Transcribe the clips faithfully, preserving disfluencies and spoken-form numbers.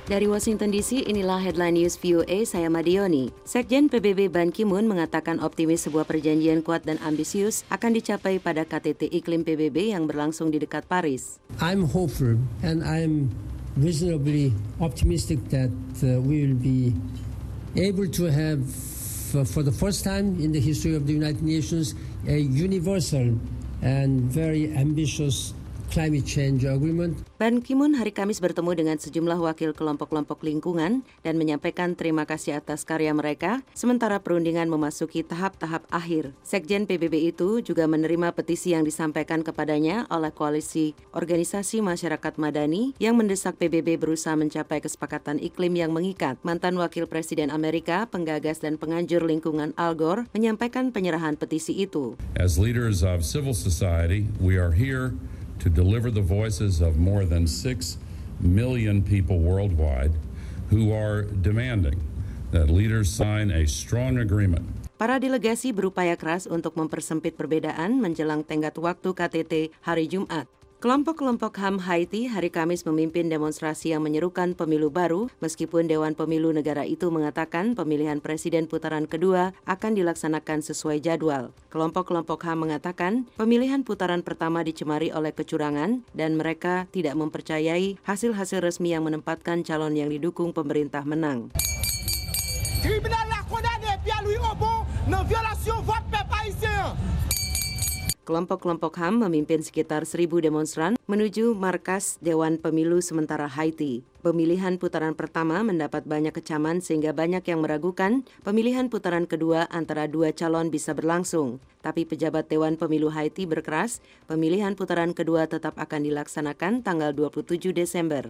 Dari Washington D C, inilah Headline News V O A, saya Madioni. Sekjen P B B Ban Ki-moon mengatakan optimis sebuah perjanjian kuat dan ambisius akan dicapai pada K T T Iklim P B B yang berlangsung di dekat Paris. I'm hopeful and I'm reasonably optimistic that uh, we will be able to have, uh, for the first time in the history of the United Nations, a universal and very ambitious climate change agreement. Ban Ki-moon hari Kamis bertemu dengan sejumlah wakil kelompok-kelompok lingkungan dan menyampaikan terima kasih atas karya mereka, sementara perundingan memasuki tahap-tahap akhir. Sekjen P B B itu juga menerima petisi yang disampaikan kepadanya oleh koalisi organisasi masyarakat madani yang mendesak P B B berusaha mencapai kesepakatan iklim yang mengikat. Mantan Wakil Presiden Amerika, penggagas dan penganjur lingkungan Al Gore menyampaikan penyerahan petisi itu. As leaders of civil society, we are here to deliver the voices of more than six million people worldwide who are demanding that leaders sign a strong agreement. Para delegasi berupaya keras untuk mempersempit perbedaan menjelang tenggat waktu K T T hari Jumat. Kelompok-kelompok H A M Haiti hari Kamis memimpin demonstrasi yang menyerukan pemilu baru, meskipun Dewan Pemilu negara itu mengatakan pemilihan presiden putaran kedua akan dilaksanakan sesuai jadwal. Kelompok-kelompok H A M mengatakan pemilihan putaran pertama dicemari oleh kecurangan dan mereka tidak mempercayai hasil-hasil resmi yang menempatkan calon yang didukung pemerintah menang. Tribunal la condamné Pierre-Louis Robon dans violation vote peuple haïtien. Kelompok-kelompok H A M memimpin sekitar seribu demonstran menuju markas Dewan Pemilu Sementara Haiti. Pemilihan putaran pertama mendapat banyak kecaman sehingga banyak yang meragukan pemilihan putaran kedua antara dua calon bisa berlangsung. Tapi pejabat Dewan Pemilu Haiti berkeras, pemilihan putaran kedua tetap akan dilaksanakan tanggal dua puluh tujuh Desember.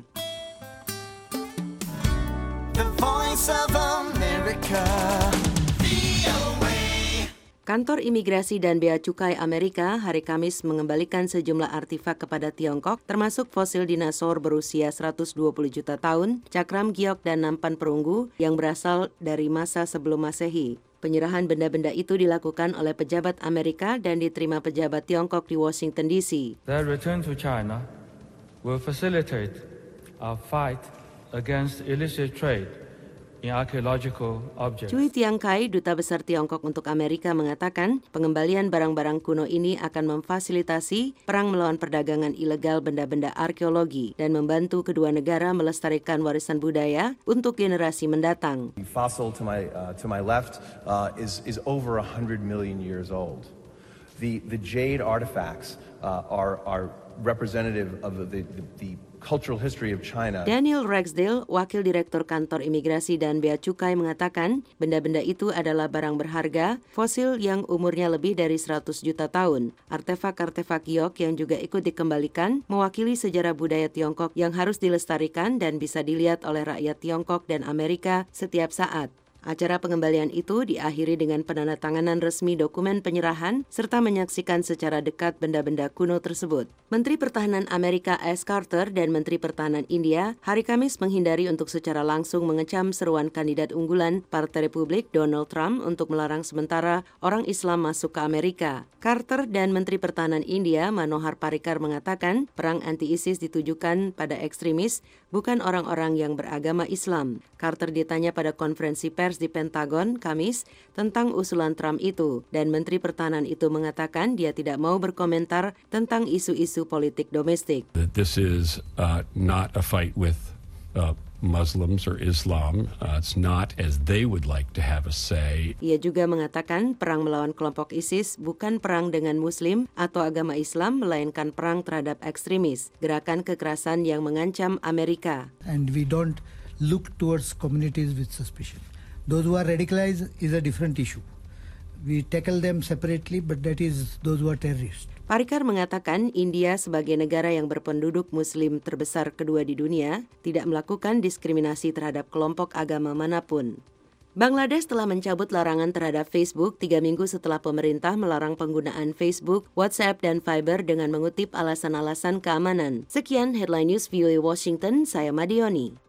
The Voice of America. Kantor Imigrasi dan Bea Cukai Amerika hari Kamis mengembalikan sejumlah artefak kepada Tiongkok, termasuk fosil dinosaur berusia seratus dua puluh juta tahun, cakram giok dan nampan perunggu yang berasal dari masa sebelum Masehi. Penyerahan benda-benda itu dilakukan oleh pejabat Amerika dan diterima pejabat Tiongkok di Washington D C. Their return to China will facilitate our fight against illicit trade in archaeological objects. Cui Tiangkai, Duta Besar Tiongkok untuk Amerika, mengatakan pengembalian barang-barang kuno ini akan memfasilitasi perang melawan perdagangan ilegal benda-benda arkeologi dan membantu kedua negara melestarikan warisan budaya untuk generasi mendatang. The fossil to my uh, to my left uh, is is over one hundred million years old. The the jade artifacts uh, are are representative of the the, the cultural history of China. Daniel Ragsdale, Wakil Direktur Kantor Imigrasi dan Bea Cukai, mengatakan benda-benda itu adalah barang berharga, fosil yang umurnya lebih dari seratus juta tahun. Artefak-artefak giok yang juga ikut dikembalikan mewakili sejarah budaya Tiongkok yang harus dilestarikan dan bisa dilihat oleh rakyat Tiongkok dan Amerika setiap saat. Acara pengembalian itu diakhiri dengan penandatanganan resmi dokumen penyerahan serta menyaksikan secara dekat benda-benda kuno tersebut. Menteri Pertahanan Amerika Ash Carter dan Menteri Pertahanan India hari Kamis menghindari untuk secara langsung mengecam seruan kandidat unggulan Partai Republik Donald Trump untuk melarang sementara orang Islam masuk ke Amerika. Carter dan Menteri Pertahanan India Manohar Parrikar mengatakan perang anti-ISIS ditujukan pada ekstremis, bukan orang-orang yang beragama Islam. Carter ditanya pada konferensi pers di Pentagon Kamis tentang usulan Trump itu, dan Menteri Pertahanan itu mengatakan dia tidak mau berkomentar tentang isu-isu politik domestik. This is uh, not a fight with uh, Muslims or Islam. Uh, it's not as they would like to have a say. Ia juga mengatakan perang melawan kelompok ISIS bukan perang dengan Muslim atau agama Islam, melainkan perang terhadap ekstremis, gerakan kekerasan yang mengancam Amerika. And we don't look towards communities with suspicion. Those who are radicalized is a different issue. We tackle them separately, but that is those who are terrorists. Parrikar mengatakan India sebagai negara yang berpenduduk Muslim terbesar kedua di dunia tidak melakukan diskriminasi terhadap kelompok agama manapun. Bangladesh telah mencabut larangan terhadap Facebook tiga minggu setelah pemerintah melarang penggunaan Facebook, WhatsApp, dan Viber dengan mengutip alasan-alasan keamanan. Sekian Headline News V O A Washington, saya Madioni.